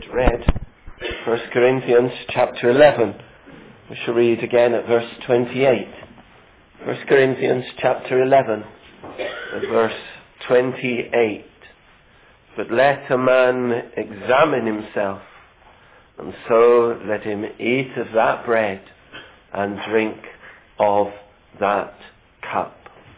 read 1 Corinthians chapter 11. We shall read again at verse 28. 1 Corinthians chapter 11 at verse 28. But let a man examine himself, and so let him eat of that bread and drink of that cup.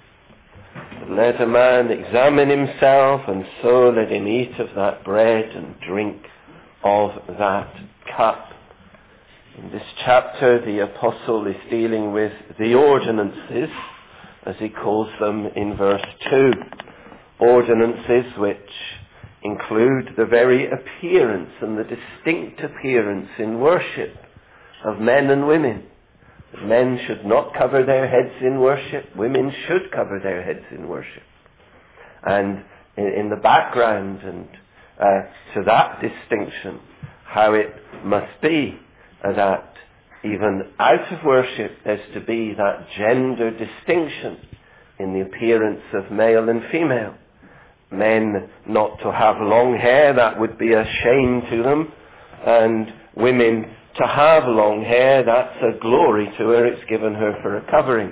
But let a man examine himself, and so let him eat of that bread and drink of that cup. In this chapter, the apostle is dealing with the ordinances, as he calls them in verse 2. Ordinances which include the very appearance and the distinct appearance in worship of men and women. Men should not cover their heads in worship. Women should cover their heads in worship. And in the background and to that distinction, how it must be that even out of worship there's to be that gender distinction in the appearance of male and female. Men not to have long hair, that would be a shame to them, and women to have long hair, that's a glory to her, it's given her for a covering.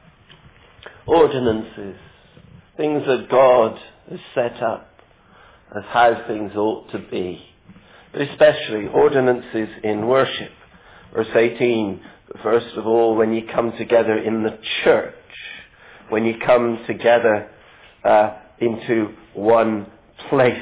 Ordinances, things that God has set up as how things ought to be, but especially ordinances in worship. Verse 18, first of all, when you come together in the church, when you come together into one place,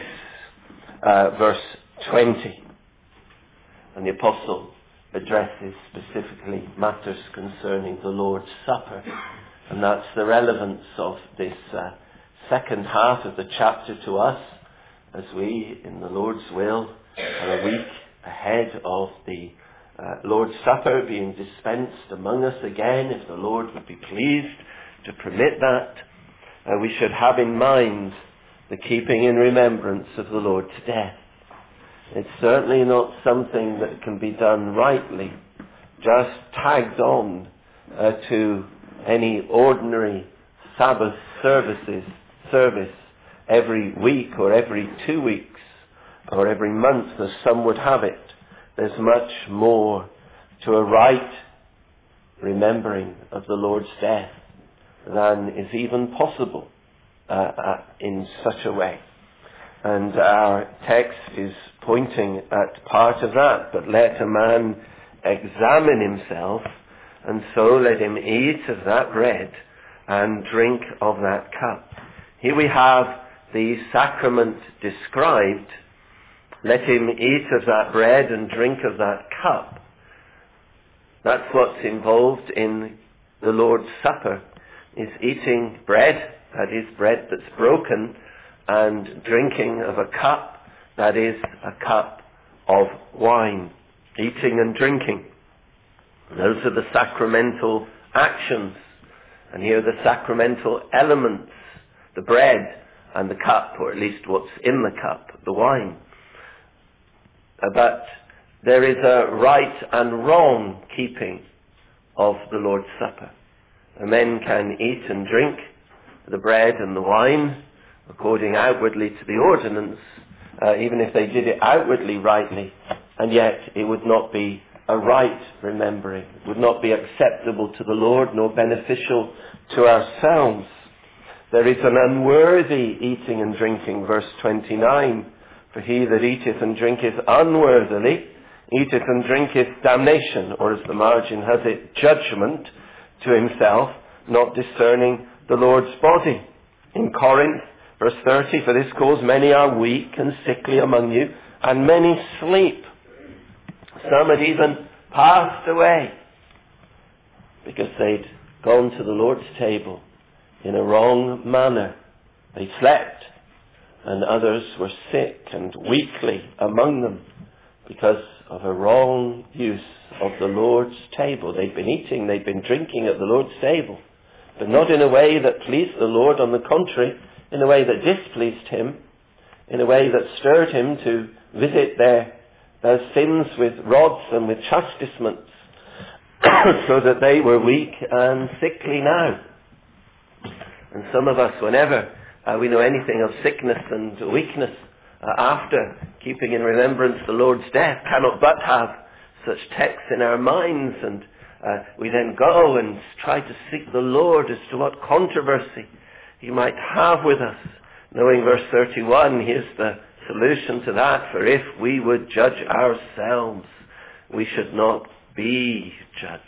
verse 20. And the apostle addresses specifically matters concerning the Lord's Supper. And that's the relevance of this second half of the chapter to us, as we, in the Lord's will, are a week ahead of the Lord's Supper being dispensed among us again, if the Lord would be pleased to permit that. We should have in mind the keeping in remembrance of the Lord's death. It's certainly not something that can be done rightly, just tagged on to any ordinary Sabbath service every week or every 2 weeks or every month, as some would have it. There's much more to a right remembering of the Lord's death than is even possible in such a way. And our text is pointing at part of that. But let a man examine himself, and so let him eat of that bread and drink of that cup. Here we have the sacrament described. Let him eat of that bread and drink of that cup. That's what's involved in the Lord's Supper, is eating bread, that is bread that's broken, and drinking of a cup, that is a cup of wine. Eating and drinking. Those are the sacramental actions. And here are the sacramental elements, the bread and the cup, or at least what's in the cup, the wine. But there is a right and wrong keeping of the Lord's Supper. The men can eat and drink the bread and the wine according outwardly to the ordinance, even if they did it outwardly rightly, and yet it would not be a right remembering. It would not be acceptable to the Lord nor beneficial to ourselves. There is an unworthy eating and drinking, verse 29. For he that eateth and drinketh unworthily, eateth and drinketh damnation, or as the margin has it, judgment to himself, not discerning the Lord's body. In Corinth, verse 30, for this cause many are weak and sickly among you, and many sleep. Some had even passed away because they'd gone to the Lord's table in a wrong manner. They slept, and others were sick and weakly among them because of a wrong use of the Lord's table. They'd been eating, they'd been drinking at the Lord's table, but not in a way that pleased the Lord. On the contrary, in a way that displeased him, in a way that stirred him to visit their sins with rods and with chastisements, so that they were weak and sickly now. And some of us, whenever we know anything of sickness and weakness, after keeping in remembrance the Lord's death, cannot but have such texts in our minds, and we then go and try to seek the Lord as to what controversy he might have with us. Knowing verse 31, here's the solution to that: for if we would judge ourselves, we should not be judged.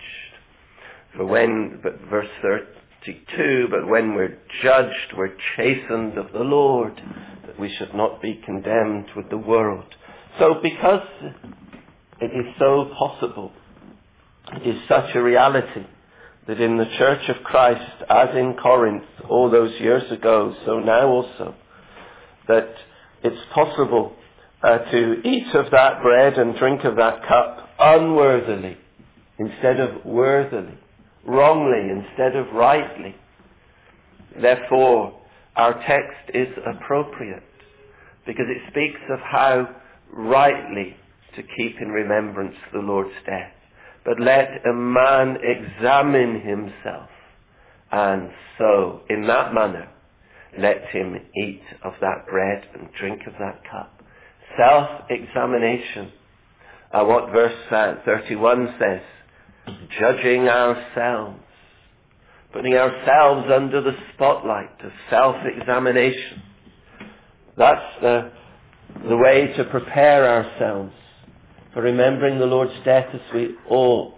Verse 32, but when we're judged, we're chastened of the Lord, that we should not be condemned with the world. So because it is so possible, it is such a reality, that in the Church of Christ, as in Corinth all those years ago, so now also, that it's possible to eat of that bread and drink of that cup unworthily instead of worthily, wrongly instead of rightly. Therefore, our text is appropriate because it speaks of how rightly to keep in remembrance the Lord's death. But let a man examine himself, and so, in that manner, let him eat of that bread and drink of that cup. Self-examination. What verse 31 says, judging ourselves, putting ourselves under the spotlight of self-examination. That's the way to prepare ourselves for remembering the Lord's death as we ought.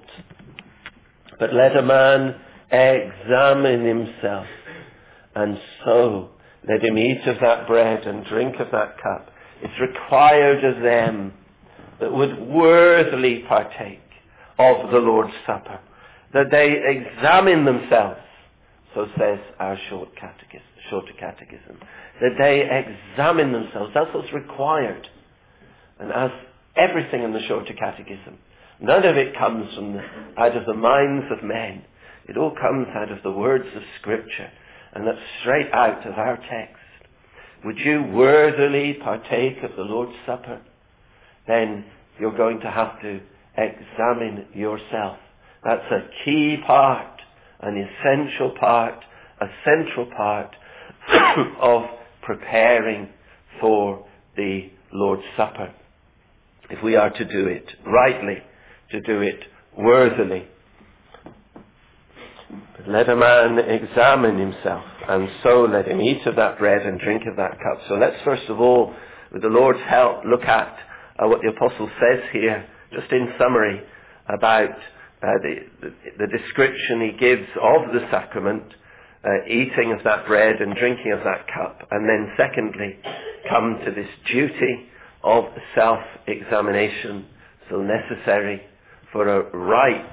But let a man examine himself, and so let him eat of that bread and drink of that cup. It's required of them that would worthily partake of the Lord's Supper, that they examine themselves, so says our shorter catechism, that they examine themselves. That's what's required. And as everything in the shorter catechism, none of it comes out of the minds of men. It all comes out of the words of Scripture, and that's straight out of our text. Would you worthily partake of the Lord's Supper? Then you're going to have to examine yourself. That's a key part, an essential part, a central part of preparing for the Lord's Supper. If we are to do it rightly, to do it worthily. But let a man examine himself, and so let him eat of that bread and drink of that cup. So let's first of all, with the Lord's help, look at what the Apostle says here, just in summary, about the description he gives of the sacrament, eating of that bread and drinking of that cup. And then secondly, come to this duty of self-examination, so necessary for a right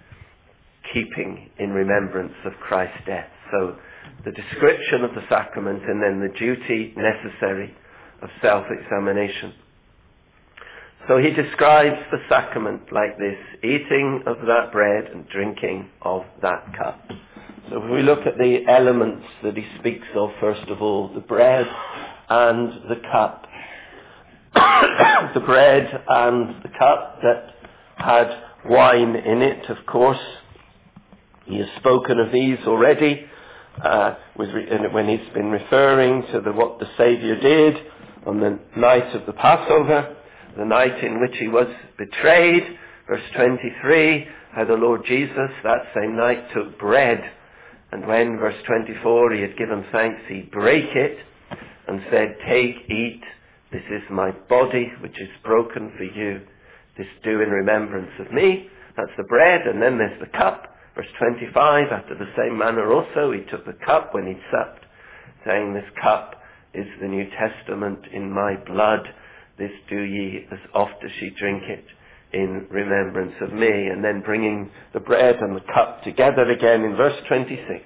keeping in remembrance of Christ's death. So the description of the sacrament and then the duty necessary of self-examination. So he describes the sacrament like this: eating of that bread and drinking of that cup. So if we look at the elements that he speaks of, first of all, the bread and the cup. The bread and the cup that had wine in it, of course. He has spoken of these already when he's been referring to what the Saviour did on the night of the Passover, the night in which he was betrayed. Verse 23, how the Lord Jesus that same night took bread, and when, verse 24, he had given thanks, he brake it and said, "Take, eat, this is my body which is broken for you. This do in remembrance of me." That's the bread. And then there's the cup. Verse 25, after the same manner also he took the cup when he supped, saying, "This cup is the New Testament in my blood. This do ye as oft as ye drink it in remembrance of me." And then bringing the bread and the cup together again in verse 26.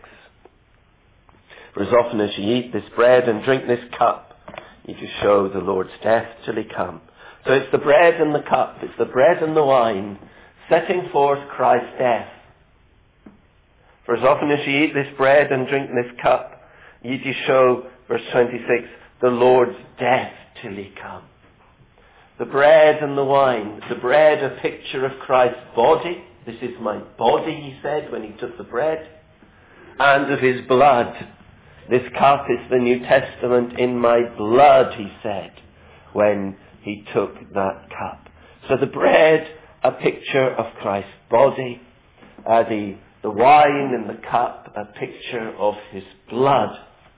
"For as often as ye eat this bread and drink this cup, ye do show the Lord's death till he come." So it's the bread and the cup, it's the bread and the wine, setting forth Christ's death. "For as often as ye eat this bread and drink this cup, ye do show," verse 26, "the Lord's death till he come." The bread and the wine, the bread a picture of Christ's body. "This is my body," he said when he took the bread, and of his blood. "This cup is the New Testament in my blood," he said, when he took that cup. So the bread, a picture of Christ's body, the wine in the cup, a picture of his blood.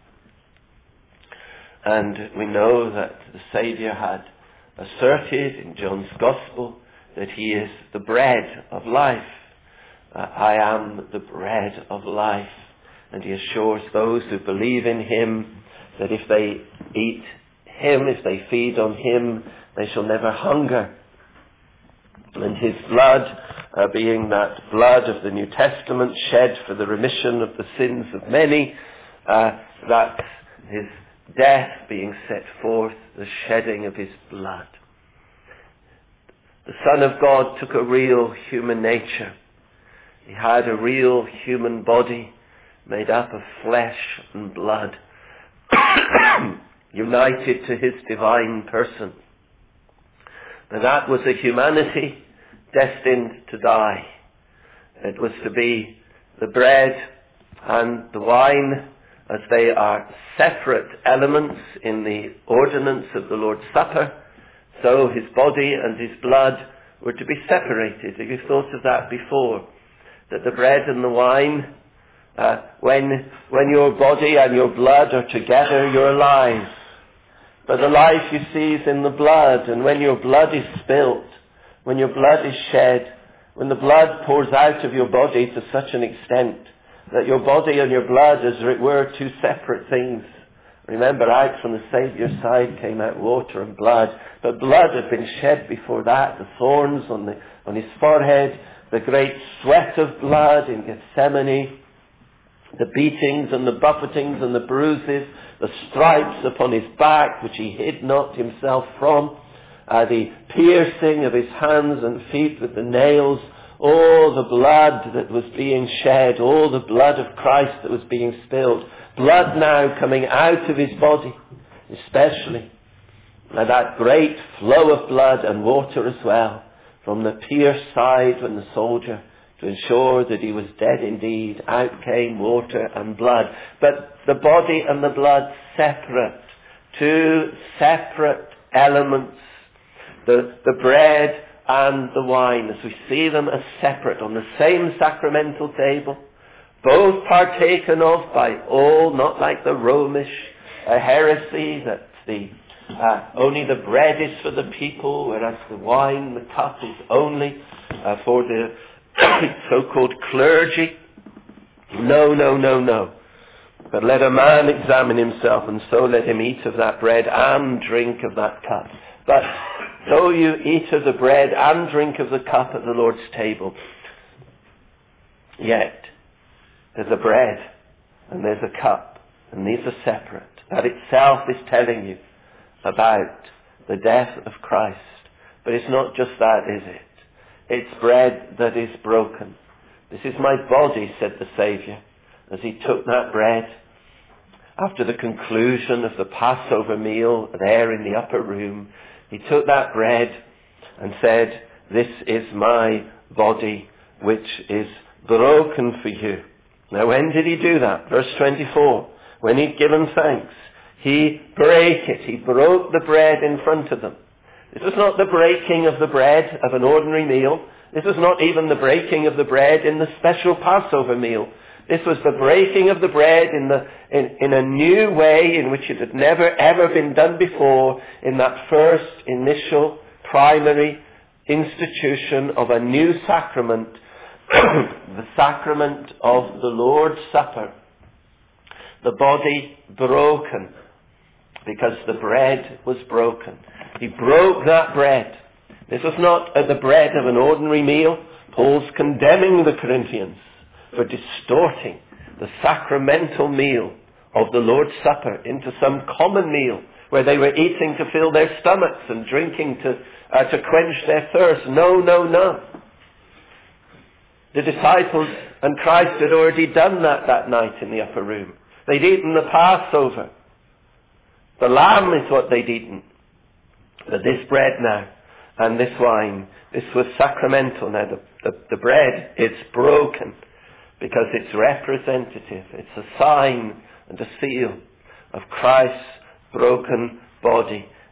And we know that the Saviour had asserted in John's Gospel that he is the bread of life. I am the bread of life. And he assures those who believe in him that if they eat him, if they feed on him, they shall never hunger. And his blood, being that blood of the New Testament shed for the remission of the sins of many, that his death being set forth, the shedding of his blood. The Son of God took a real human nature. He had a real human body made up of flesh and blood, united to his divine person. And that was a humanity destined to die. It was to be the bread and the wine, as they are separate elements in the ordinance of the Lord's Supper, so his body and his blood were to be separated. Have you thought of that before? That the bread and the wine, when your body and your blood are together, you're alive. But the life you see is in the blood, and when your blood is spilt, when your blood is shed, when the blood pours out of your body to such an extent that your body and your blood, as it were, two separate things. Remember, out from the Saviour's side came out water and blood, but blood had been shed before that, the thorns on his forehead, the great sweat of blood in Gethsemane, the beatings and the buffetings and the bruises, the stripes upon his back, which he hid not himself from, the piercing of his hands and feet with the nails, all the blood that was being shed, all the blood of Christ that was being spilled, blood now coming out of his body, especially, and that great flow of blood and water as well, from the pierced side when the soldier, to ensure that he was dead indeed, out came water and blood. But the body and the blood separate, two separate elements, the bread and the wine, as we see them as separate on the same sacramental table, both partaken of by all, not like the Romish heresy that only the bread is for the people, whereas the wine, the cup, is only for the so-called clergy. No. But let a man examine himself, and so let him eat of that bread and drink of that cup. But though you eat of the bread and drink of the cup at the Lord's table, yet there's a bread and there's a cup, and these are separate. That itself is telling you about the death of Christ. But it's not just that, is it? It's bread that is broken. This is my body, said the Saviour, as he took that bread after the conclusion of the Passover meal there in the upper room. He took that bread and said, this is my body which is broken for you. Now when did he do that? Verse 24. When he'd given thanks, he brake it. He broke the bread in front of them. This was not the breaking of the bread of an ordinary meal. This was not even the breaking of the bread in the special Passover meal. This was the breaking of the bread in a new way in which it had never ever been done before, in that first initial primary institution of a new sacrament, the sacrament of the Lord's Supper. The body broken because the bread was broken. He broke that bread. This was not the bread of an ordinary meal. Paul's condemning the Corinthians for distorting the sacramental meal of the Lord's Supper into some common meal where they were eating to fill their stomachs and drinking to quench their thirst. No. The disciples and Christ had already done that night in the upper room. They'd eaten the Passover. The lamb is what they'd eaten. But this bread now, and this wine, this was sacramental. Now the bread, it's broken because it's representative. It's a sign and a seal of Christ's broken body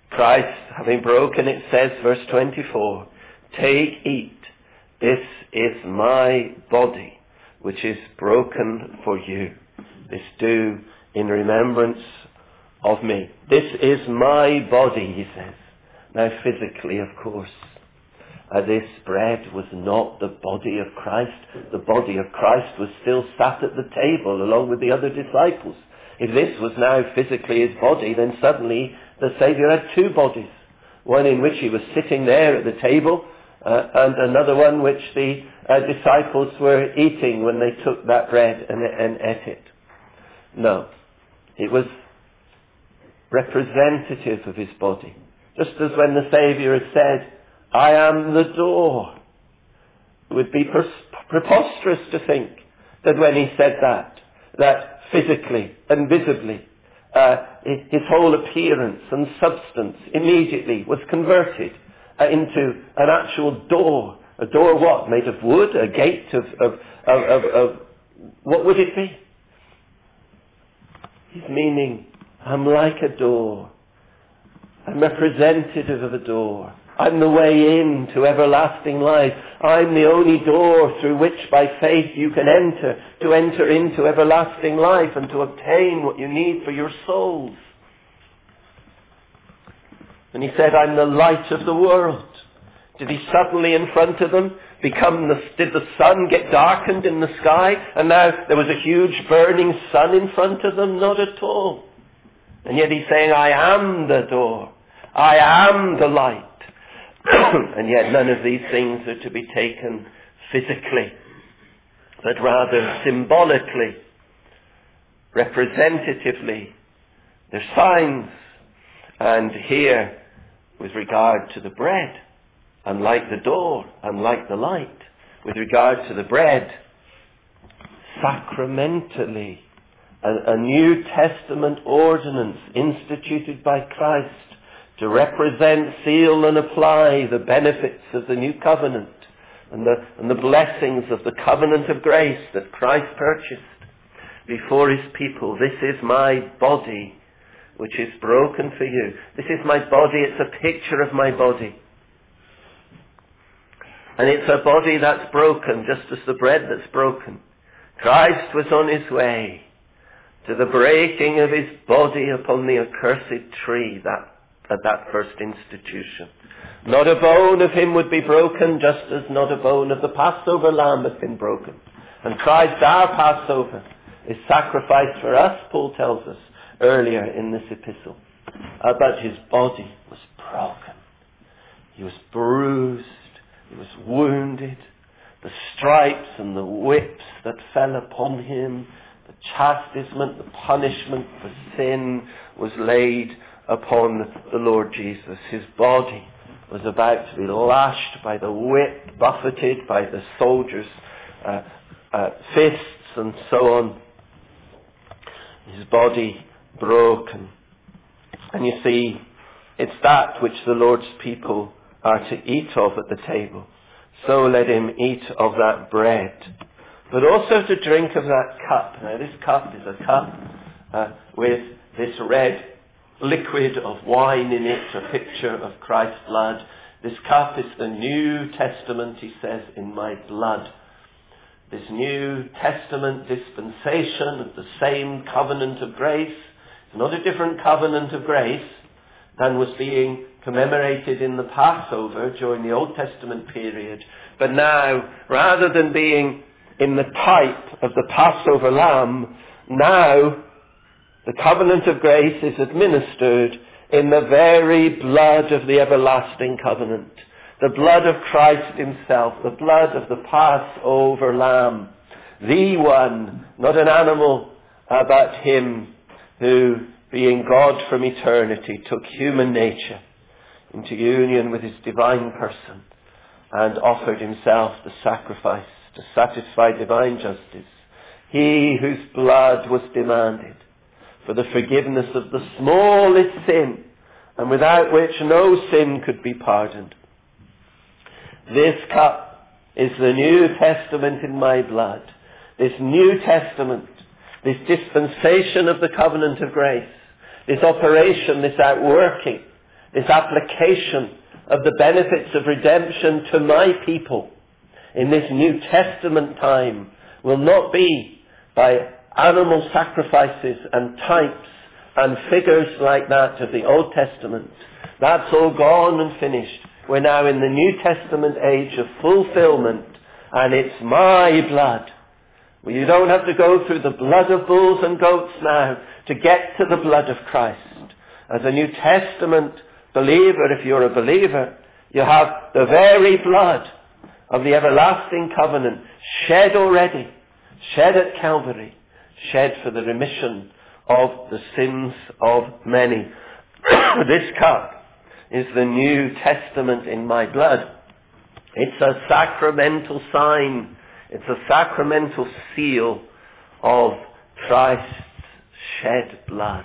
Christ, having broken, it says, verse 24, "Take, eat, this is my body, which is broken for you. This do in remembrance of me." This is my body, he says. Now physically, of course, this bread was not the body of Christ. The body of Christ was still sat at the table along with the other disciples. If this was now physically his body, then suddenly the Saviour had two bodies. One in which he was sitting there at the table, and another one which the disciples were eating when they took that bread and ate it. No, it was representative of his body. Just as when the Saviour had said, "I am the door." It would be preposterous to think that when he said that physically and visibly, his whole appearance and substance immediately was converted into an actual door. A door what? Made of wood? A gate of what would it be? His meaning, I'm like a door. I'm representative of a door. I'm the way in to everlasting life. I'm the only door through which by faith you can enter into everlasting life and to obtain what you need for your souls. And he said, I'm the light of the world. Did he suddenly in front of them did the sun get darkened in the sky and now there was a huge burning sun in front of them? Not at all. And yet he's saying, I am the door. I am the light. And yet none of these things are to be taken physically, but rather symbolically, representatively. They're signs. And here, with regard to the bread, unlike the door, unlike the light, with regard to the bread, sacramentally, a New Testament ordinance instituted by Christ to represent, seal and apply the benefits of the new covenant and the blessings of the covenant of grace that Christ purchased before his people. This is my body, which is broken for you. This is my body. It's a picture of my body. And it's a body that's broken, just as the bread that's broken. Christ was on his way to the breaking of his body upon the accursed tree, at that first institution. Not a bone of him would be broken, just as not a bone of the Passover lamb has been broken. And Christ, our Passover, is sacrificed for us, Paul tells us earlier in this epistle. But his body was broken. He was bruised. He was wounded. The stripes and the whips that fell upon him, the chastisement, the punishment for sin was laid upon the Lord Jesus. His body was about to be lashed by the whip, buffeted by the soldiers' fists and so on. His body broken. And you see, it's that which the Lord's people are to eat of at the table. So let him eat of that bread, but also to drink of that cup. Now this cup is a cup with this red liquid of wine in it, a picture of Christ's blood. This cup is the New Testament, he says, in my blood. This New Testament dispensation of the same covenant of grace. It's not a different covenant of grace than was being commemorated in the Passover during the Old Testament period. But now, rather than being in the type of the Passover lamb, now the covenant of grace is administered in the very blood of the everlasting covenant. The blood of Christ himself, the blood of the Passover lamb. The one, not an animal, but him who, being God from eternity, took human nature into union with his divine person and offered himself the sacrifice to satisfy divine justice. He whose blood was demanded for the forgiveness of the smallest sin, and without which no sin could be pardoned. This cup is the New Testament in my blood. This New Testament, this dispensation of the covenant of grace, this operation, this outworking, this application of the benefits of redemption to my people in this New Testament time will not be by animal sacrifices and types and figures like that of the Old Testament. That's all gone and finished. We're now in the New Testament age of fulfillment, and it's my blood. Well, you don't have to go through the blood of bulls and goats now to get to the blood of Christ. As a New Testament believer, if you're a believer, you have the very blood of the everlasting covenant shed already, shed at Calvary, shed for the remission of the sins of many. This cup is the New Testament in my blood. It's a sacramental sign. It's a sacramental seal of Christ's shed blood.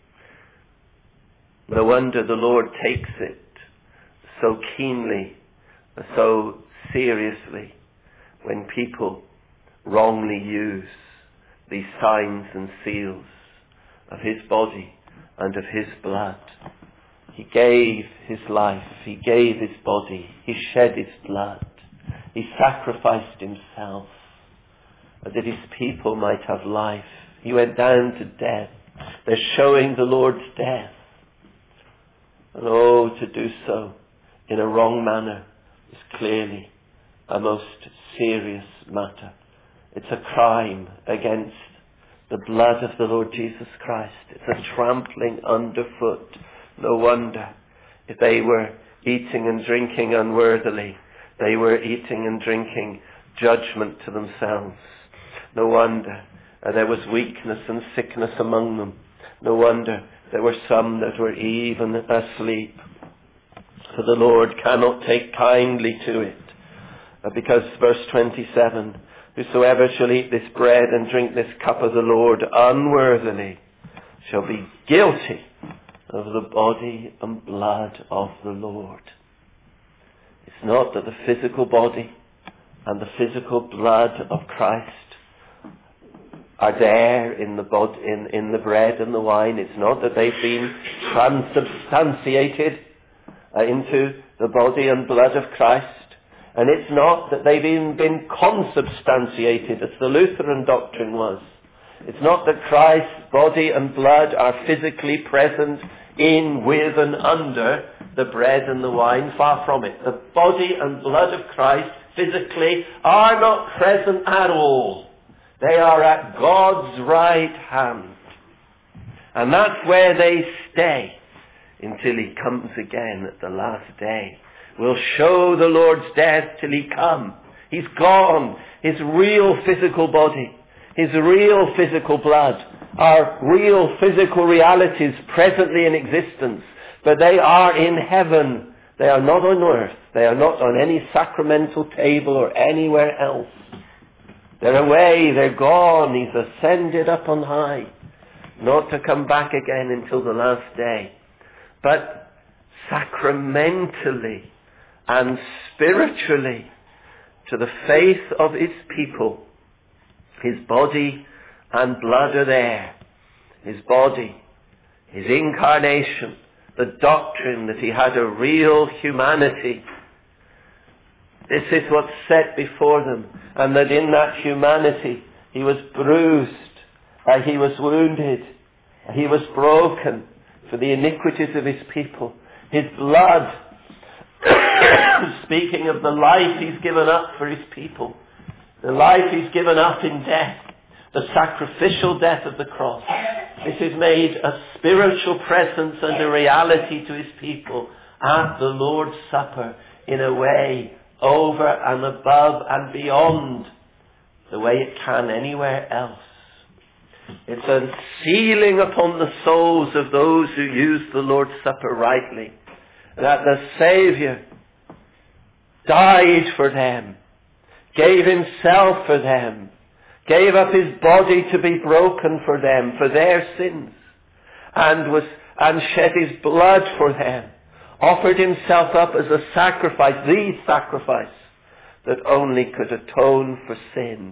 No wonder the Lord takes it so keenly, so seriously, when people wrongly use these signs and seals of his body and of his blood. He gave his life, he gave his body, he shed his blood, he sacrificed himself that his people might have life. He went down to death. They're showing the Lord's death. And oh, to do so in a wrong manner is clearly a most serious matter. It's a crime against the blood of the Lord Jesus Christ. It's a trampling underfoot. No wonder if they were eating and drinking unworthily, they were eating and drinking judgment to themselves. No wonder there was weakness and sickness among them. No wonder there were some that were even asleep. For the Lord cannot take kindly to it. Because verse 27, whosoever shall eat this bread and drink this cup of the Lord unworthily shall be guilty of the body and blood of the Lord. It's not that the physical body and the physical blood of Christ are there in the bread and the wine. It's not that they've been transubstantiated into the body and blood of Christ. And it's not that they've even been consubstantiated, as the Lutheran doctrine was. It's not that Christ's body and blood are physically present in, with, and under the bread and the wine. Far from it. The body and blood of Christ physically are not present at all. They are at God's right hand. And that's where they stay until he comes again at the last day. We'll show the Lord's death till he come. He's gone. His real physical body, his real physical blood, are real physical realities presently in existence. But they are in heaven. They are not on earth. They are not on any sacramental table or anywhere else. They're away. They're gone. He's ascended up on high. Not to come back again until the last day. But sacramentally and spiritually, to the faith of his people, his body and blood are there. His body, his incarnation, the doctrine that he had a real humanity. This is what's set before them, and that in that humanity he was bruised, he was wounded, he was broken for the iniquities of his people. His blood, speaking of the life he's given up for his people, the life he's given up in death, the sacrificial death of the cross. This is made a spiritual presence and a reality to his people at the Lord's Supper in a way over and above and beyond the way it can anywhere else. It's a sealing upon the souls of those who use the Lord's Supper rightly, that the Saviour died for them, gave himself for them, gave up his body to be broken for them, for their sins, and shed his blood for them, offered himself up as a sacrifice, the sacrifice that only could atone for sin.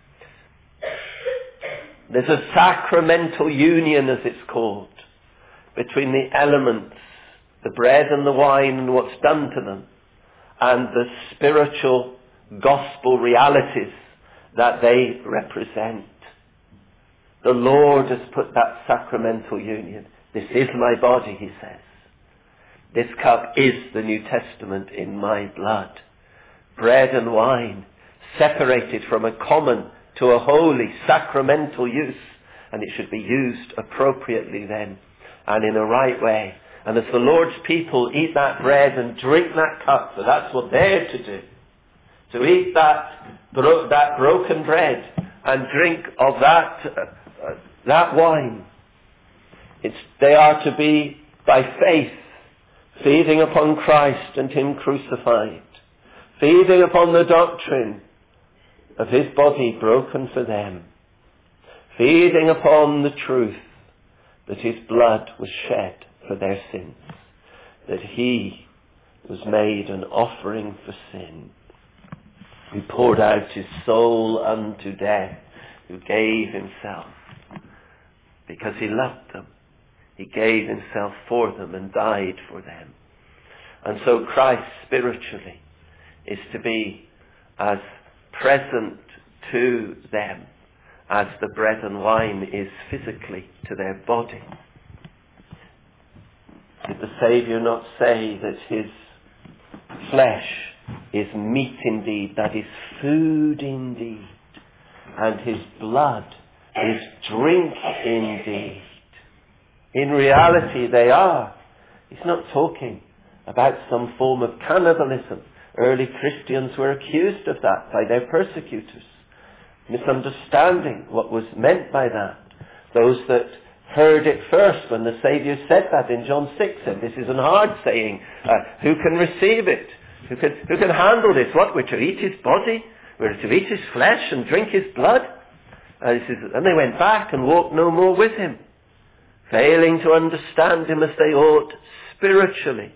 There's a sacramental union, as it's called, between the elements the bread and the wine and what's done to them, and the spiritual gospel realities that they represent. The Lord has put that sacramental union. This is my body, he says. This cup is the New Testament in my blood. Bread and wine, separated from a common to a holy, sacramental use. And it should be used appropriately then, and in a right way. And as the Lord's people eat that bread and drink that cup, for that's what they're to do, to eat that broken bread and drink of that wine, they are to be, by faith, feeding upon Christ and him crucified, feeding upon the doctrine of his body broken for them, feeding upon the truth that his blood was shed for their sins, that he was made an offering for sin, who poured out his soul unto death, who gave himself because he loved them. He gave himself for them and died for them. And so Christ spiritually is to be as present to them as the bread and wine is physically to their body. Did the Saviour not say that his flesh is meat indeed, that is food indeed, and his blood is drink indeed? In reality they are. He's not talking about some form of cannibalism. Early Christians were accused of that by their persecutors, misunderstanding what was meant by that. Those that heard it first when the Saviour said that in John 6 said, this is an hard saying. Who can receive it? Who can handle this? What? We're to eat his body? We're to eat his flesh and drink his blood? And they went back and walked no more with him, failing to understand him as they ought spiritually.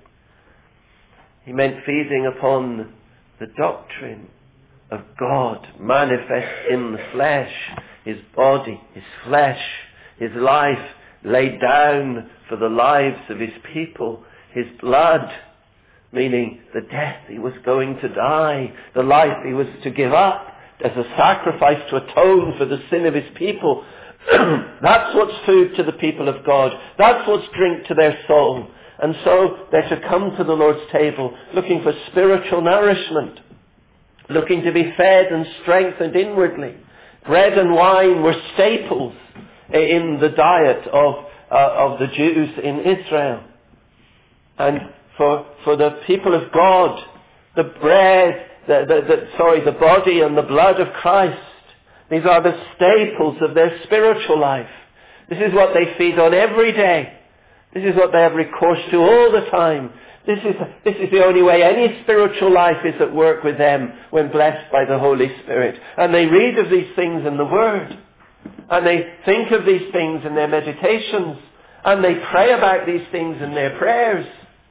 He meant feeding upon the doctrine of God manifest in the flesh, his body, his flesh, his life laid down for the lives of his people, his blood, meaning the death he was going to die, the life he was to give up as a sacrifice to atone for the sin of his people. That's what's food to the people of God. That's what's drink to their soul. And so they're to come to the Lord's table looking for spiritual nourishment, looking to be fed and strengthened inwardly. Bread and wine were staples in the diet of the Jews in Israel. And for the people of God, the bread, the body and the blood of Christ, these are the staples of their spiritual life. This is what they feed on every day. This is what they have recourse to all the time. This is the only way any spiritual life is at work with them when blessed by the Holy Spirit. And they read of these things in the Word. And they think of these things in their meditations. And they pray about these things in their prayers.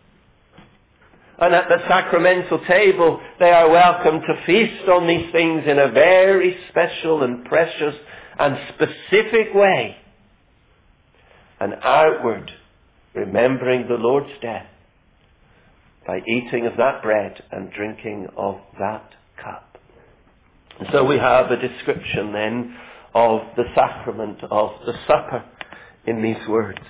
And at the sacramental table, they are welcome to feast on these things in a very special and precious and specific way. An outward remembering the Lord's death by eating of that bread and drinking of that cup. And so we have a description then of the sacrament of the supper in these words.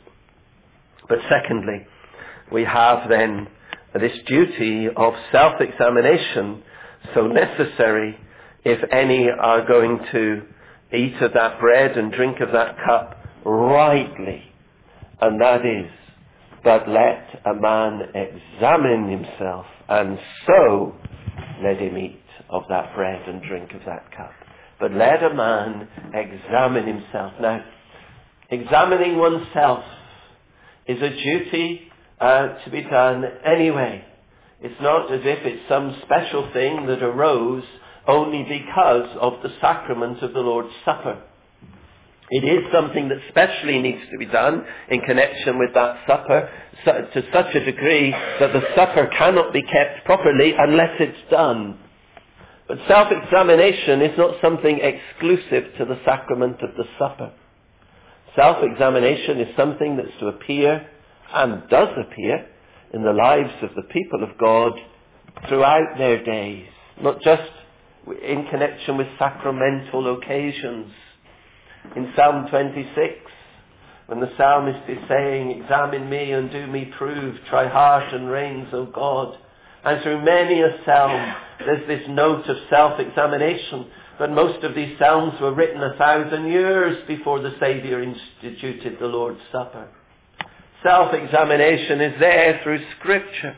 But secondly, we have then this duty of self-examination, so necessary if any are going to eat of that bread and drink of that cup rightly. And that is, but let a man examine himself, and so let him eat of that bread and drink of that cup. But let a man examine himself. Now, examining oneself is a duty to be done anyway. It's not as if it's some special thing that arose only because of the sacrament of the Lord's Supper. It is something that specially needs to be done in connection with that supper to such a degree that the supper cannot be kept properly unless it's done. But self-examination is not something exclusive to the sacrament of the supper. Self-examination is something that's to appear, and does appear, in the lives of the people of God throughout their days, not just in connection with sacramental occasions. In Psalm 26, when the psalmist is saying, examine me and do me prove, try heart and reins, O God. And through many a psalm, there's this note of self-examination. But most of these psalms were written 1,000 years before the Saviour instituted the Lord's Supper. Self-examination is there through Scripture,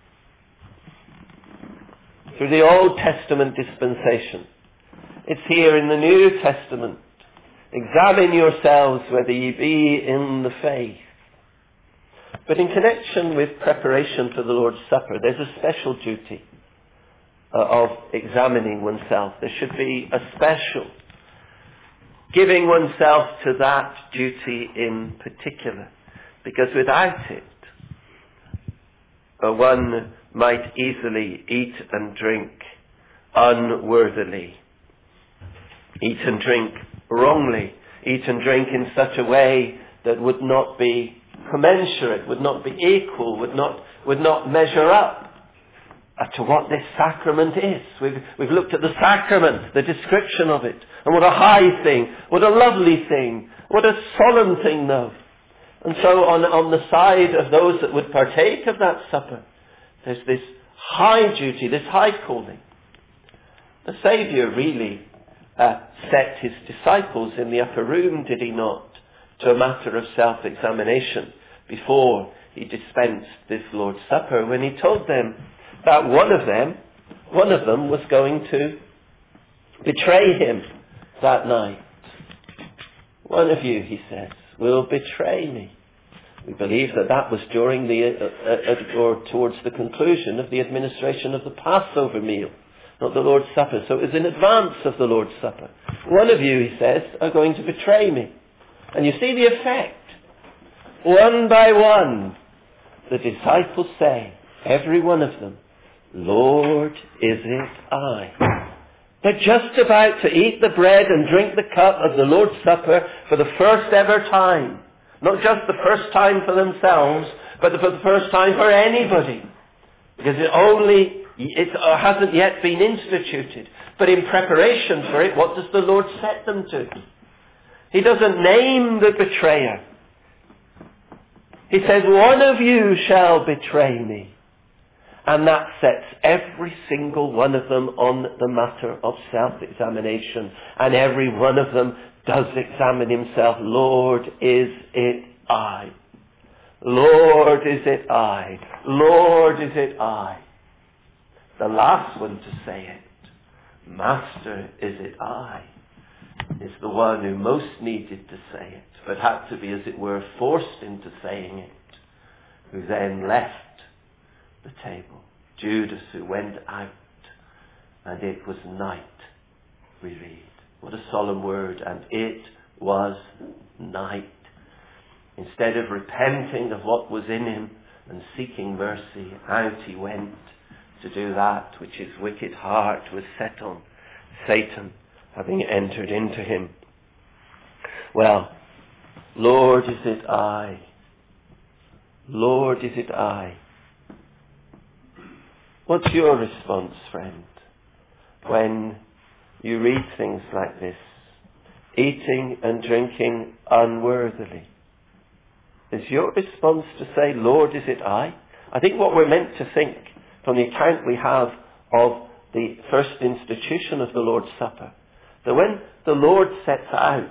through the Old Testament dispensation. It's here in the New Testament. Examine yourselves whether ye be in the faith. But in connection with preparation for the Lord's Supper, there's a special duty of examining oneself. There should be a special giving oneself to that duty in particular. Because without it, one might easily eat and drink unworthily. Eat and drink wrongly. Eat and drink in such a way that would not be commensurate, would not be equal, would not measure up to what this sacrament is. We've looked at the sacrament, the description of it, and what a high thing, what a lovely thing, what a solemn thing though. And so on the side of those that would partake of that supper, there's this high duty, this high calling. The Saviour really set his disciples in the upper room, did he not, to a matter of self-examination before he dispensed this Lord's Supper, when he told them that one of them was going to betray him that night. One of you, he says, will betray me. We believe that was during or towards the conclusion of the administration of the Passover meal, not the Lord's Supper. So it was in advance of the Lord's Supper. One of you, he says, are going to betray me. And you see the effect. One by one, the disciples say, every one of them, Lord, is it I? They're just about to eat the bread and drink the cup of the Lord's Supper for the first ever time. Not just the first time for themselves, but for the first time for anybody. Because it hasn't yet been instituted. But in preparation for it, what does the Lord set them to? He doesn't name the betrayer. He says, one of you shall betray me. And that sets every single one of them on the matter of self-examination. And every one of them does examine himself. Lord, is it I? Lord, is it I? Lord, is it I? The last one to say it, Master, is it I? Is the one who most needed to say it, but had to be, as it were, forced into saying it, who then left the table. Judas, who went out, and it was night, we read. What a solemn word. And it was night. Instead of repenting of what was in him and seeking mercy, out he went to do that which his wicked heart was set on, Satan having entered into him. Well, Lord, is it I? Lord, is it I? What's your response, friend, when you read things like this? Eating and drinking unworthily. Is your response to say, Lord, is it I? I think what we're meant to think from the account we have of the first institution of the Lord's Supper, that when the Lord sets out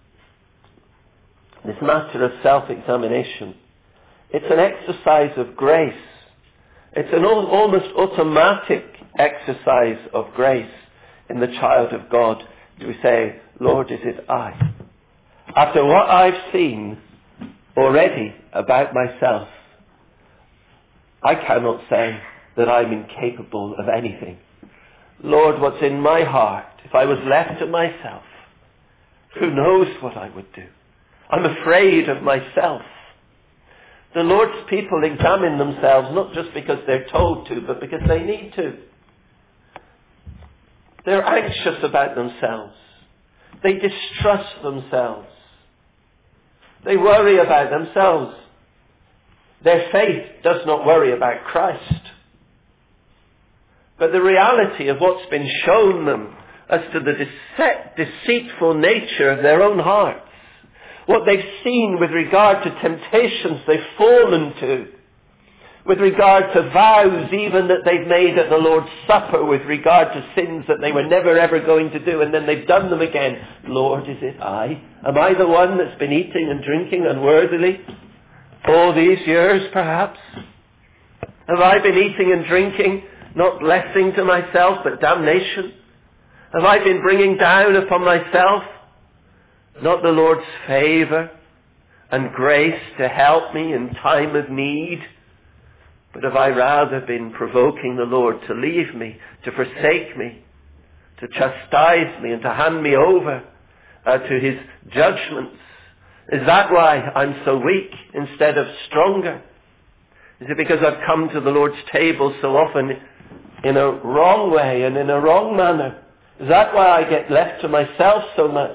this matter of self-examination, it's an exercise of grace. It's an almost automatic exercise of grace in the child of God. Do we say, Lord, is it I? After what I've seen already about myself, I cannot say that I'm incapable of anything. Lord, what's in my heart, if I was left to myself, who knows what I would do? I'm afraid of myself. The Lord's people examine themselves not just because they're told to, but because they need to. They're anxious about themselves. They distrust themselves. They worry about themselves. Their faith does not worry about Christ. But the reality of what's been shown them as to the deceitful nature of their own hearts, what they've seen with regard to temptations they've fallen to, with regard to vows even that they've made at the Lord's Supper, with regard to sins that they were never ever going to do, and then they've done them again. Lord, is it I? Am I the one that's been eating and drinking unworthily all these years, perhaps? Have I been eating and drinking, not blessing to myself, but damnation? Have I been bringing down upon myself not the Lord's favour and grace to help me in time of need? But have I rather been provoking the Lord to leave me, to forsake me, to chastise me and to hand me over to his judgments? Is that why I'm so weak instead of stronger? Is it because I've come to the Lord's table so often in a wrong way and in a wrong manner? Is that why I get left to myself so much?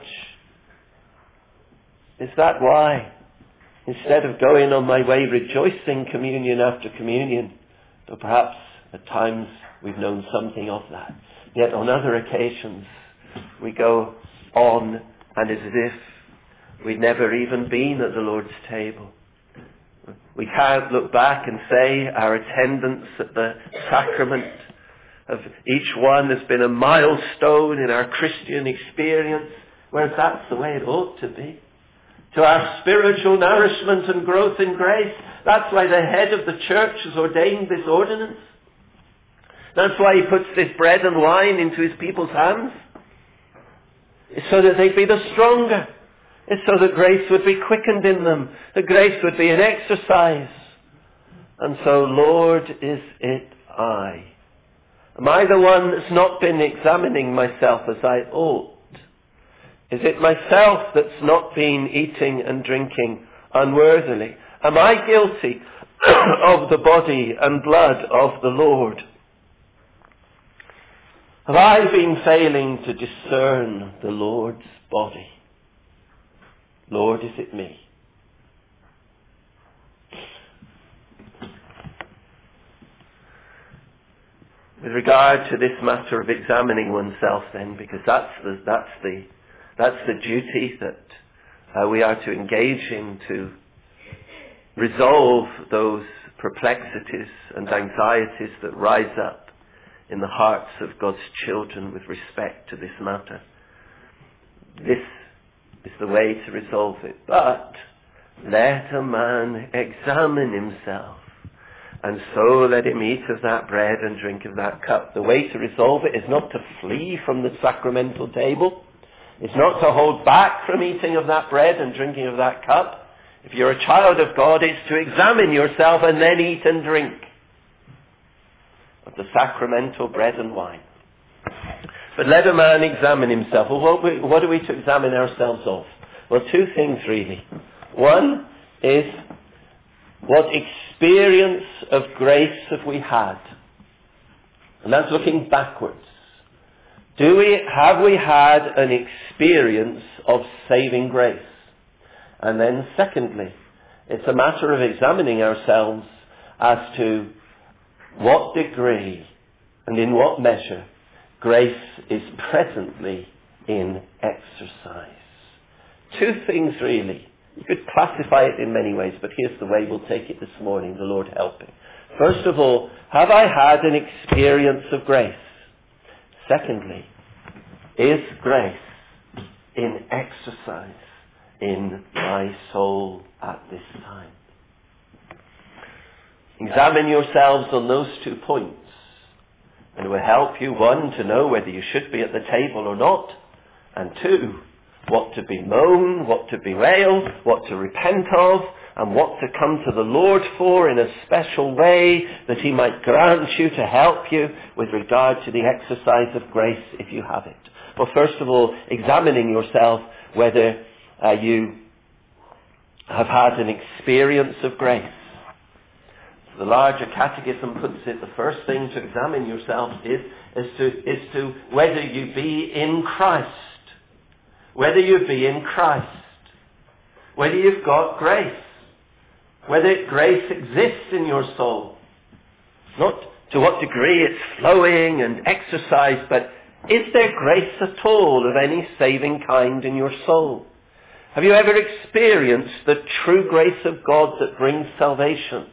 Is that why, instead of going on my way rejoicing communion after communion, though perhaps at times we've known something of that, yet on other occasions we go on and as if we'd never even been at the Lord's table. We can't look back and say our attendance at the sacrament of each one has been a milestone in our Christian experience, whereas that's the way it ought to be. To our spiritual nourishment and growth in grace. That's why the head of the church has ordained this ordinance. That's why he puts this bread and wine into his people's hands. It's so that they'd be the stronger. It's so that grace would be quickened in them. That grace would be an exercise. And so, Lord, is it I? Am I the one that's not been examining myself as I ought? Is it myself that's not been eating and drinking unworthily? Am I guilty of the body and blood of the Lord? Have I been failing to discern the Lord's body? Lord, is it me? With regard to this matter of examining oneself then, because that's the duty that we are to engage in to resolve those perplexities and anxieties that rise up in the hearts of God's children with respect to this matter. This is the way to resolve it. But let a man examine himself, and so let him eat of that bread and drink of that cup. The way to resolve it is not to flee from the sacramental table. It's not to hold back from eating of that bread and drinking of that cup. If you're a child of God, it's to examine yourself and then eat and drink of the sacramental bread and wine. But let a man examine himself. Well, what are we to examine ourselves of? Well, two things really. One is, what experience of grace have we had? And that's looking backwards. Have we had an experience of saving grace? And then secondly, it's a matter of examining ourselves as to what degree and in what measure grace is presently in exercise. Two things really. You could classify it in many ways, but here's the way we'll take it this morning, the Lord helping. First of all, have I had an experience of grace? Secondly, is grace in exercise in my soul at this time? Examine yourselves on those 2 points, and it will help you, 1, to know whether you should be at the table or not, and 2, what to bemoan, what to bewail, what to repent of, and what to come to the Lord for in a special way that he might grant you to help you with regard to the exercise of grace if you have it. Well, first of all, examining yourself whether you have had an experience of grace. The larger catechism puts it, the first thing to examine yourself is to whether you be in Christ. Whether you be in Christ. Whether you've got grace. whether grace exists in your soul. Not to what degree it's flowing and exercised, but is there grace at all of any saving kind in your soul? Have you ever experienced the true grace of God that brings salvation?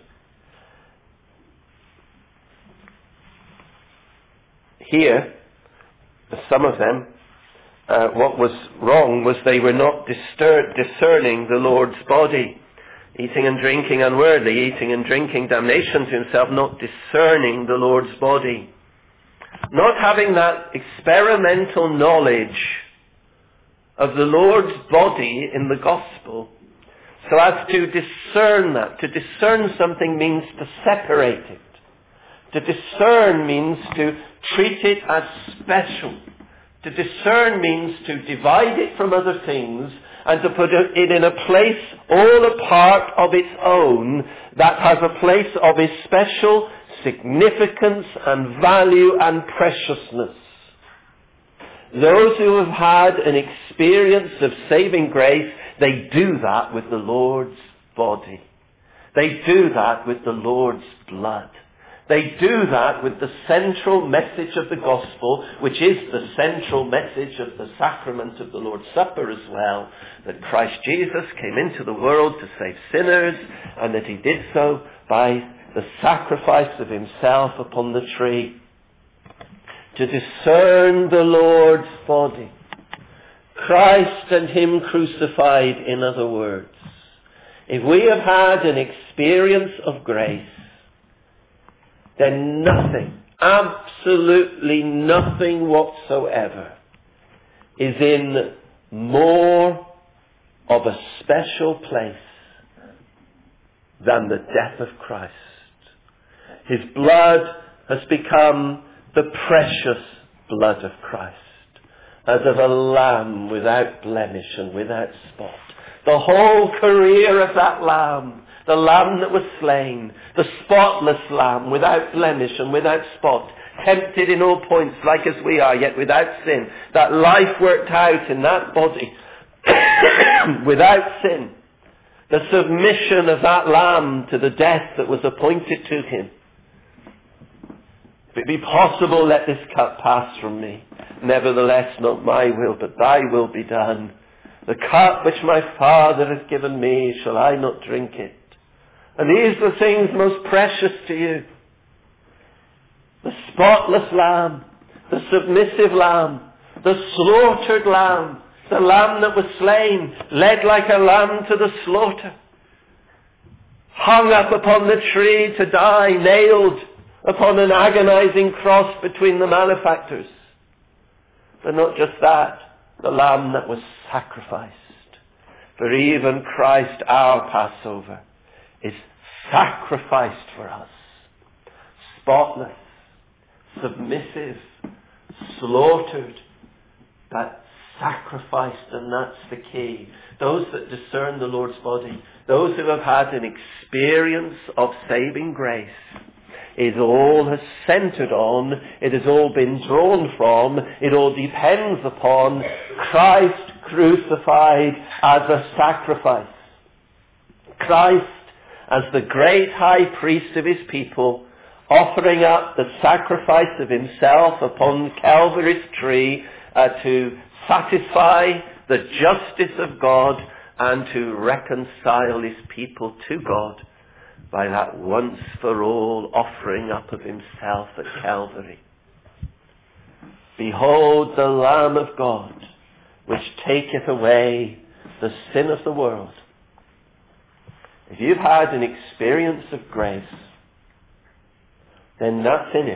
Here, some of them, what was wrong was they were not discerning the Lord's body. Eating and drinking unworthily, eating and drinking damnation to himself, not discerning the Lord's body. Not having that experimental knowledge of the Lord's body in the gospel, so as to discern that. To discern something means to separate it. To discern means to treat it as special. To discern means to divide it from other things and to put it in a place all apart of its own that has a place of especial significance and value and preciousness. Those who have had an experience of saving grace, they do that with the Lord's body. They do that with the Lord's blood. They do that with the central message of the gospel, which is the central message of the sacrament of the Lord's Supper as well, that Christ Jesus came into the world to save sinners, and that he did so by the sacrifice of himself upon the tree. To discern the Lord's body. Christ and him crucified, in other words. If we have had an experience of grace, then nothing, absolutely nothing whatsoever, is in more of a special place than the death of Christ. His blood has become the precious blood of Christ, as of a lamb without blemish and without spot. The whole career of that lamb, the lamb that was slain, the spotless lamb without blemish and without spot, tempted in all points like as we are, yet without sin. That life worked out in that body without sin. The submission of that lamb to the death that was appointed to him. If it be possible, let this cup pass from me. Nevertheless, not my will, but thy will be done. The cup which my Father has given me, shall I not drink it? And these are the things most precious to you. The spotless lamb, the submissive lamb, the slaughtered lamb, the lamb that was slain, led like a lamb to the slaughter, hung up upon the tree to die, nailed upon an agonizing cross between the malefactors. But not just that, the lamb that was sacrificed. For even Christ, our Passover, is sacrificed for us. Spotless, submissive, slaughtered, but sacrificed, and that's the key. Those that discern the Lord's body, those who have had an experience of saving grace, it all has centered on, it has all been drawn from, it all depends upon Christ crucified as a sacrifice. Christ as the great high priest of his people, offering up the sacrifice of himself upon Calvary's tree to satisfy the justice of God and to reconcile his people to God by that once for all offering up of himself at Calvary. Behold the Lamb of God, which taketh away the sin of the world. If you've had an experience of grace, then that's in it.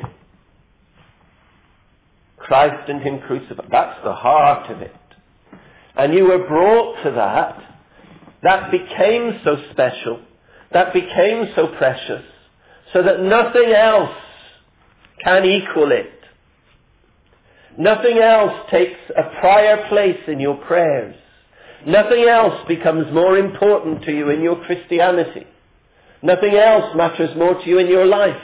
Christ and him crucified. That's the heart of it. And you were brought to that. That became so special. That became so precious. So that nothing else can equal it. Nothing else takes a prior place in your prayers. Nothing else becomes more important to you in your Christianity. Nothing else matters more to you in your life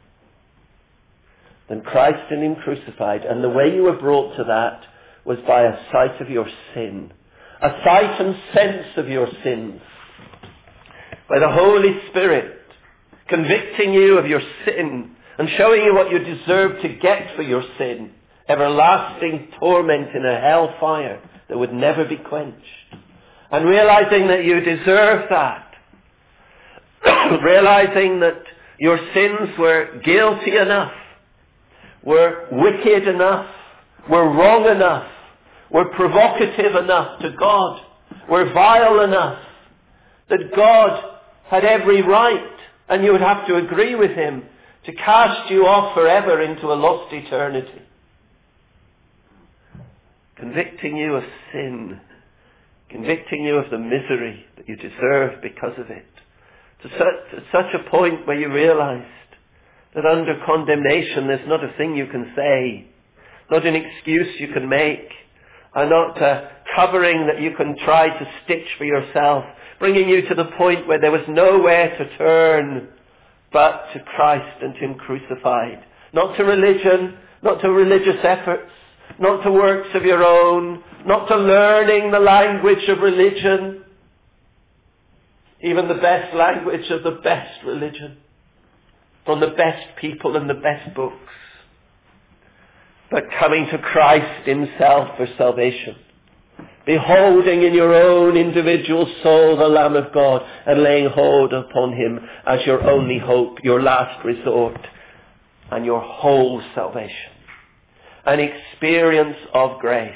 than Christ and him crucified. And the way you were brought to that was by a sight of your sin. A sight and sense of your sins. by the Holy Spirit, convicting you of your sin and showing you what you deserve to get for your sin, everlasting torment in a hell fire that would never be quenched. And realizing that you deserve that, realizing that your sins were guilty enough, were wicked enough, were wrong enough, were provocative enough to God, were vile enough, that God had every right, and you would have to agree with him, to cast you off forever into a lost eternity. Convicting you of sin, convicting you of the misery that you deserve because of it, to such a point where you realized that under condemnation there's not a thing you can say, not an excuse you can make, and not a covering that you can try to stitch for yourself, bringing you to the point where there was nowhere to turn but to Christ and him crucified. Not to religion, not to religious efforts, not to works of your own, not to learning the language of religion, even the best language of the best religion, from the best people and the best books, but coming to Christ himself for salvation. Beholding in your own individual soul the Lamb of God and laying hold upon him as your only hope, your last resort, and your whole salvation. An experience of grace.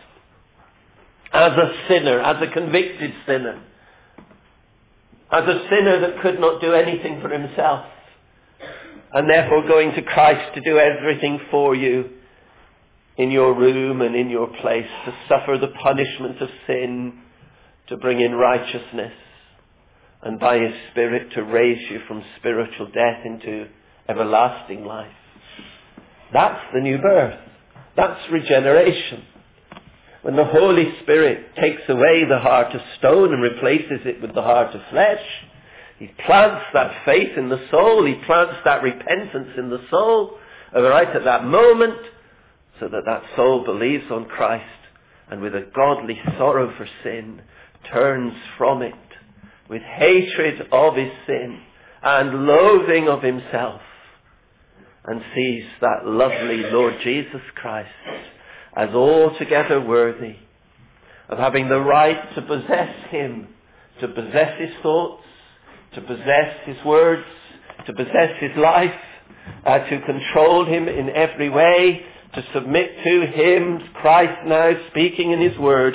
As a sinner, as a convicted sinner, as a sinner that could not do anything for himself, and therefore going to Christ to do everything for you, in your room and in your place, to suffer the punishment of sin, to bring in righteousness, and by his Spirit to raise you from spiritual death into everlasting life. That's the new birth. That's regeneration. When the Holy Spirit takes away the heart of stone and replaces it with the heart of flesh, he plants that faith in the soul, he plants that repentance in the soul, right at that moment, so that that soul believes on Christ and with a godly sorrow for sin turns from it with hatred of his sin and loathing of himself, and sees that lovely Lord Jesus Christ as altogether worthy of having the right to possess him, to possess his thoughts, to possess his words, to possess his life, to control him in every way, to submit to him, Christ now speaking in his word,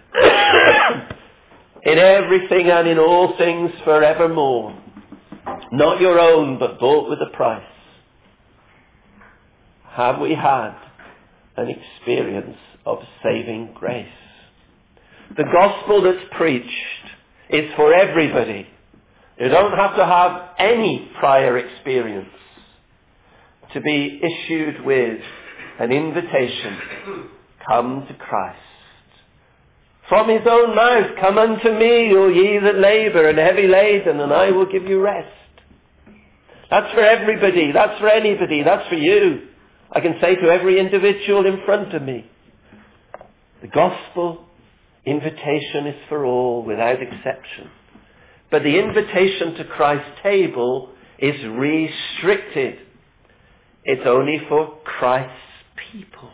in everything and in all things forevermore. Not your own, but bought with a price. Have we had an experience of saving grace? The gospel that's preached is for everybody. You don't have to have any prior experience to be issued with an invitation. Come to Christ. From his own mouth, come unto me, all ye that labour and heavy laden, and I will give you rest. That's for everybody. That's for anybody. That's for you. I can say to every individual in front of me, the gospel invitation is for all without exception. But the invitation to Christ's table is restricted. It's only for Christ's people.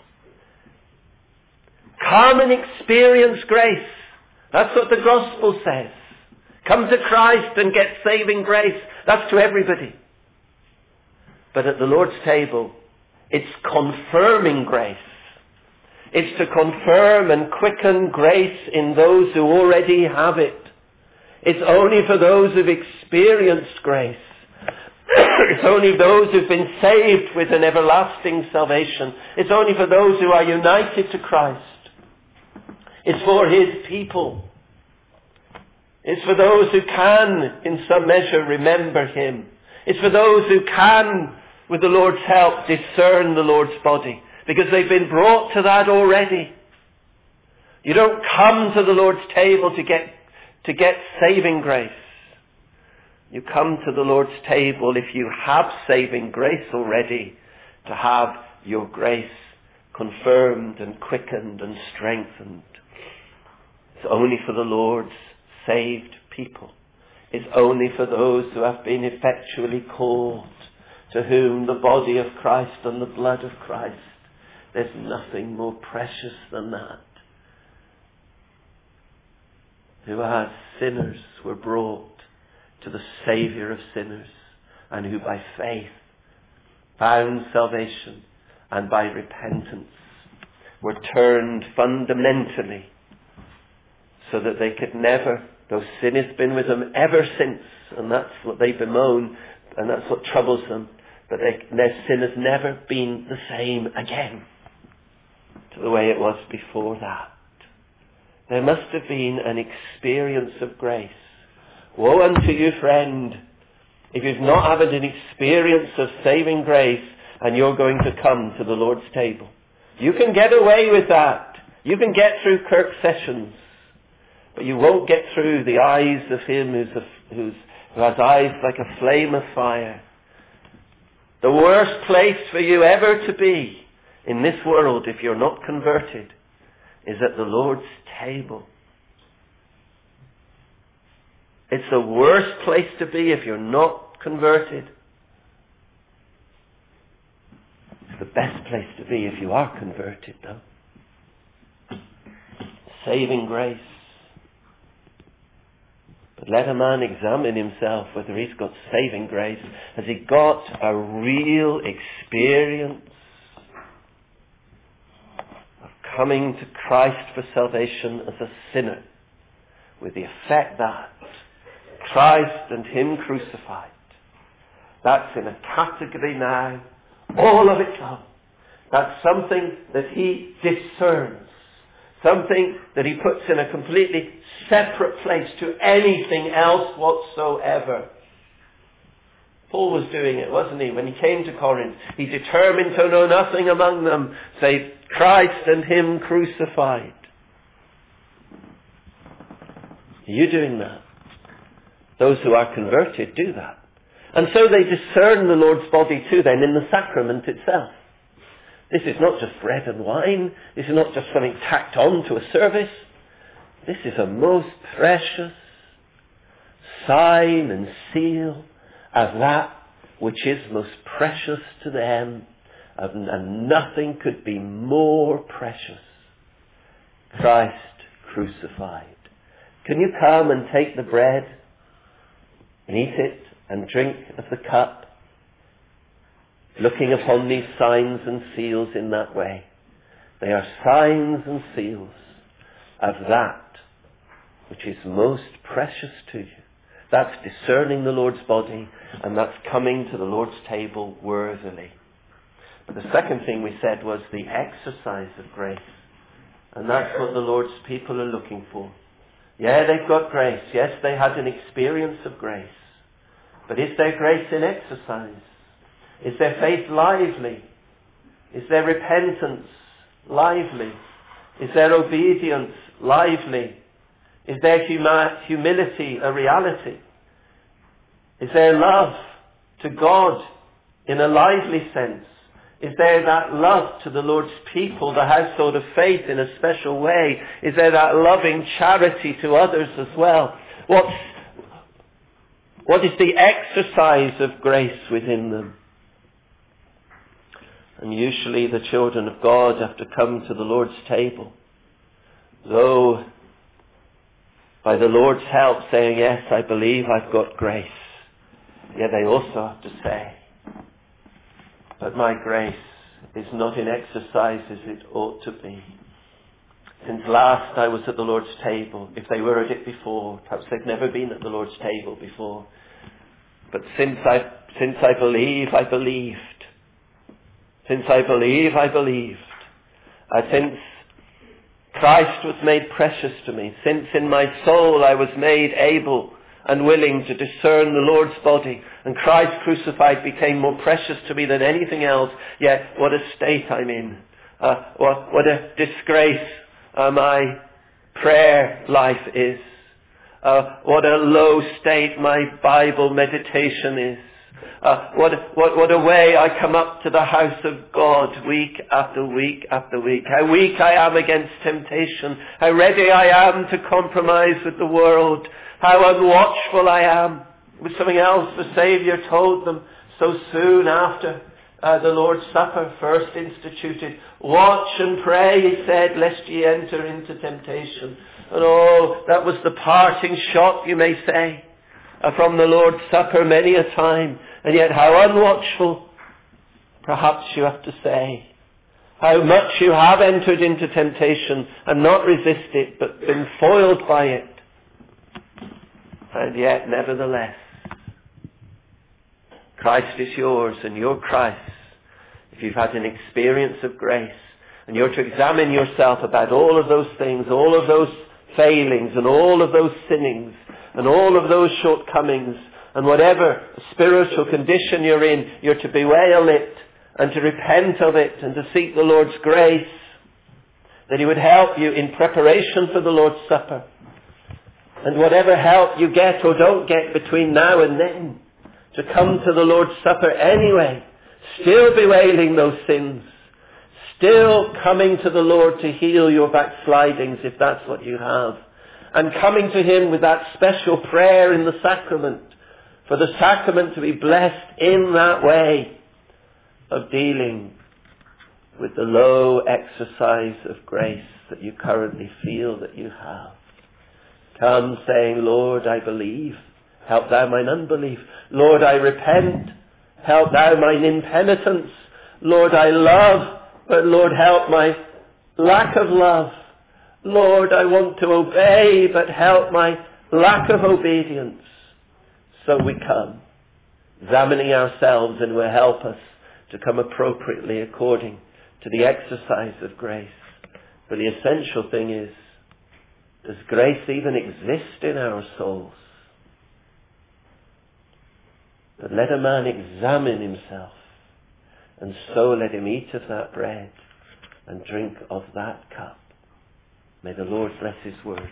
Come and experience grace. That's what the gospel says. Come to Christ and get saving grace. That's to everybody. But at the Lord's table, it's confirming grace. It's to confirm and quicken grace in those who already have it. It's only for those who've experienced grace. It's only those who've been saved with an everlasting salvation. It's only for those who are united to Christ. It's for his people. It's for those who can, in some measure, remember him. It's for those who can, with the Lord's help, discern the Lord's body. Because they've been brought to that already. You don't come to the Lord's table to get saving grace. You come to the Lord's table if you have saving grace already, to have your grace confirmed and quickened and strengthened. It's only for the Lord's saved people. is only for those who have been effectually called, to whom the body of Christ and the blood of Christ, there's nothing more precious than that. Who as sinners were brought to the Saviour of sinners, and who by faith found salvation, and by repentance were turned fundamentally so that they could never, though sin has been with them ever since, and that's what they bemoan, and that's what troubles them, but their sin has never been the same again to the way it was before that. There must have been an experience of grace. Woe unto you, friend, if you've not had an experience of saving grace and you're going to come to the Lord's table. You can get away with that. You can get through Kirk sessions, but you won't get through the eyes of him who has eyes like a flame of fire. The worst place for you ever to be in this world, if you're not converted, is at the Lord's table. It's the worst place to be if you're not converted. It's the best place to be if you are converted, though. Saving grace. But let a man examine himself whether he's got saving grace. Has he got a real experience of coming to Christ for salvation as a sinner, with the effect that Christ and him crucified? That's in a category now, all of it done. That's something that he discerns. Something that he puts in a completely separate place to anything else whatsoever. Paul was doing it, wasn't he? When he came to Corinth, he determined to know nothing among them save Christ and him crucified. Are you doing that? Those who are converted do that. And so they discern the Lord's body too then in the sacrament itself. This is not just bread and wine. This is not just something tacked on to a service. This is a most precious sign and seal of that which is most precious to them, and nothing could be more precious. Christ crucified. Can you come and take the bread and eat it and drink of the cup, looking upon these signs and seals in that way? They are signs and seals of that which is most precious to you. That's discerning the Lord's body, and that's coming to the Lord's table worthily. But the second thing we said was the exercise of grace. And that's what the Lord's people are looking for. Yeah, they've got grace. Yes, they had an experience of grace. But is their grace in exercise? Is their faith lively? Is their repentance lively? Is their obedience lively? Is their humility a reality? Is there love to God in a lively sense? Is there that love to the Lord's people, the household of faith in a special way? Is there that loving charity to others as well? What is the exercise of grace within them? And usually the children of God have to come to the Lord's table, though by the Lord's help saying, yes, I believe I've got grace. Yet they also have to say, but my grace is not in exercise as it ought to be. Since last I was at the Lord's table, if they were at it before, perhaps they've never been at the Lord's table before. But since I believe, I believed. Since I believe, I believed. Since Christ was made precious to me, since in my soul I was made able and willing to discern the Lord's body, and Christ crucified became more precious to me than anything else, yet what a state I'm in. What a disgrace my prayer life is. What a low state my Bible meditation is. What a way I come up to the house of God week after week after week. How weak I am against temptation. How ready I am to compromise with the world. how unwatchful I am. It was something else the Saviour told them so soon after the Lord's Supper first instituted. Watch and pray, he said, lest ye enter into temptation. And oh, that was the parting shot, you may say, from the Lord's Supper many a time. And yet how unwatchful, perhaps you have to say. How much you have entered into temptation and not resisted it, but been foiled by it. And yet, nevertheless, Christ is yours and you're Christ's. If you've had an experience of grace, and you're to examine yourself about all of those things, all of those failings, and all of those sinnings, and all of those shortcomings, and whatever spiritual condition you're in, you're to bewail it, and to repent of it, and to seek the Lord's grace, that he would help you in preparation for the Lord's Supper. And whatever help you get or don't get between now and then, to come to the Lord's Supper anyway, still bewailing those sins, still coming to the Lord to heal your backslidings if that's what you have, and coming to him with that special prayer in the sacrament, for the sacrament to be blessed in that way of dealing with the low exercise of grace that you currently feel that you have. Come saying, Lord, I believe, help thou mine unbelief. Lord, I repent, help thou mine impenitence. Lord, I love, but Lord, help my lack of love. Lord, I want to obey, but help my lack of obedience. So we come, examining ourselves, and will help us to come appropriately according to the exercise of grace. But the essential thing is, does grace even exist in our souls? But let a man examine himself, and so let him eat of that bread and drink of that cup. May the Lord bless his word.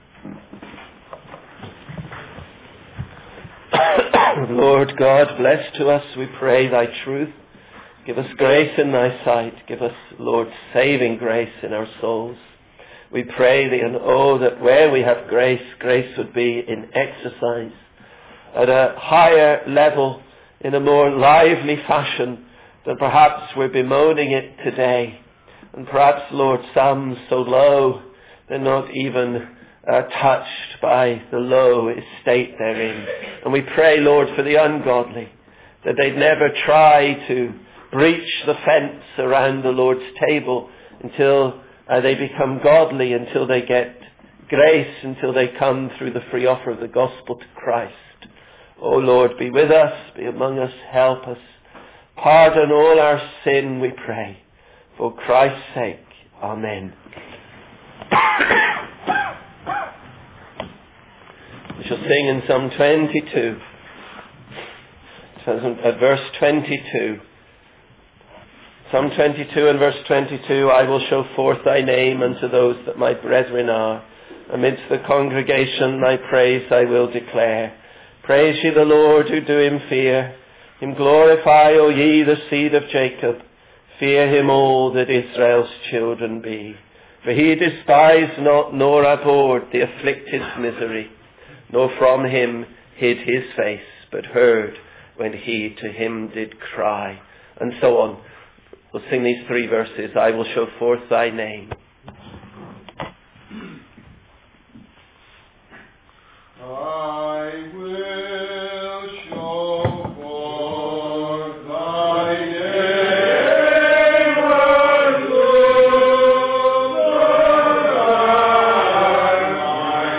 Lord God, bless to us, we pray, thy truth. Give us grace in thy sight. Give us, Lord, saving grace in our souls. We pray thee, and oh, that where we have grace, grace would be in exercise at a higher level, in a more lively fashion than perhaps we're bemoaning it today. And perhaps, Lord, some so low, they're not even touched by the low estate they're in. And we pray, Lord, for the ungodly, that they'd never try to breach the fence around the Lord's table until they become godly, until they get grace, until they come through the free offer of the gospel to Christ. O Lord, be with us, be among us, help us. Pardon all our sin, we pray. For Christ's sake. Amen. We shall sing in Psalm 22. Verse 22. Psalm 22 and verse 22, I will show forth thy name unto those that my brethren are. Amidst the congregation thy praise I will declare. Praise ye the Lord who do him fear. Him glorify, O ye the seed of Jacob. Fear him all that Israel's children be. For he despised not nor abhorred the afflicted's misery, nor from him hid his face, but heard when he to him did cry. And so on. We'll sing these three verses. I will show forth thy name. I will show forth thy name, and Lord, my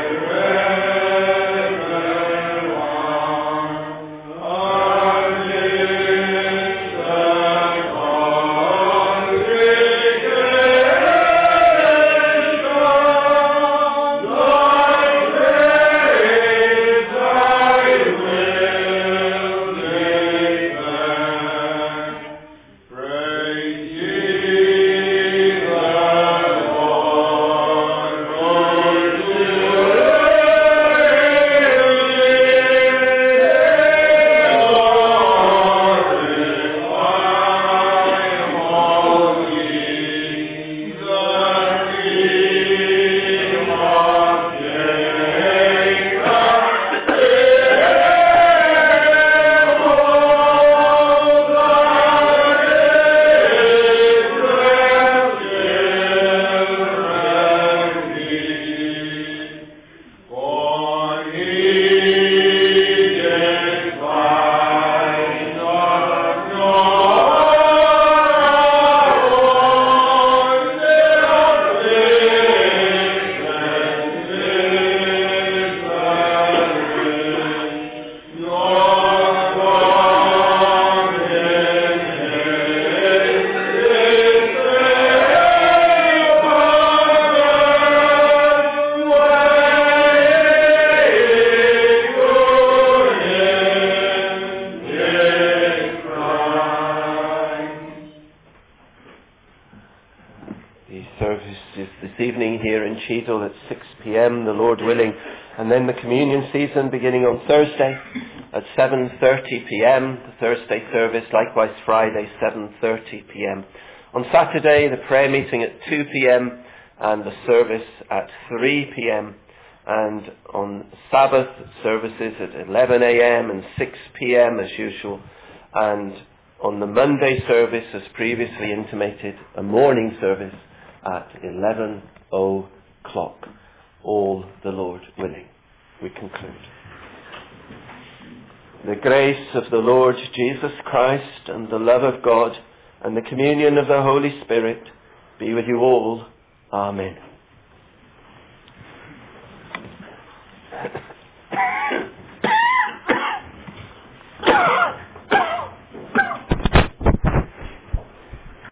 brethren are amidst the congregation. The service is this evening here in Cheadle at 6 p.m, the Lord willing. And then the communion season beginning on Thursday at 7:30 p.m. The Thursday service, likewise Friday, 7:30 p.m. On Saturday, the prayer meeting at 2 p.m. and the service at 3 p.m. And on Sabbath, services at 11 a.m. and 6 p.m. as usual. And on the Monday service, as previously intimated, a morning service at 11 o'clock. All the Lord willing. We conclude. The grace of the Lord Jesus Christ and the love of God and the communion of the Holy Spirit be with you all. Amen.